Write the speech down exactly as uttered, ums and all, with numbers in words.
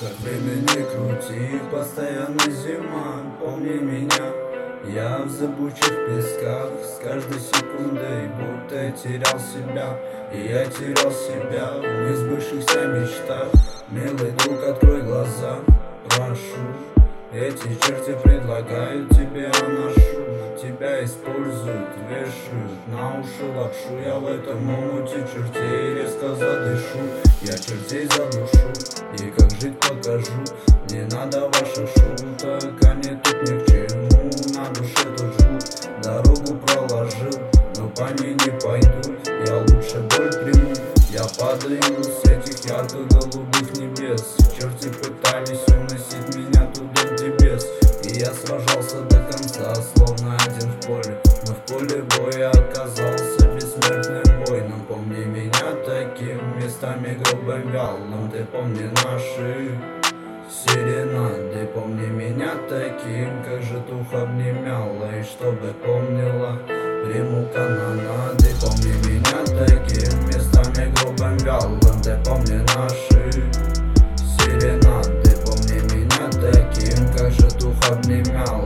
Как время не крути, постоянно зима. Помни меня, я в зыбучих песках. С каждой секундой будто я терял себя. И я терял себя в несбывшихся мечтах. Милый друг, открой глаза, прошу. Эти черти предлагают тебе аношу. Тебя используют, вешают на уши лапшу. Я в этом омуте чертей резко задышу. Я чертей задушу и как жить покажу. Не надо ваших шуток, они тут ни к чему. На душе тут жгут, дорогу проложил, но по ней не пойду. Я лучше боль приму. Я падаю с этих ярко-голубых небес. Черти пытались уносить меня туда, где без. И я сражался до конца, словно один в поле. Но в поле боя оказался бессмертным воином. Помни меня таким, местами грубым, вялым. Ты помни наши серенады. Помни меня таким, как житуха обнимала. И чтобы помнила, приму канонады. Помни меня таким, местами грубым, вялым. Ты помни наши серенады. Помни меня таким, как житуха обнимала.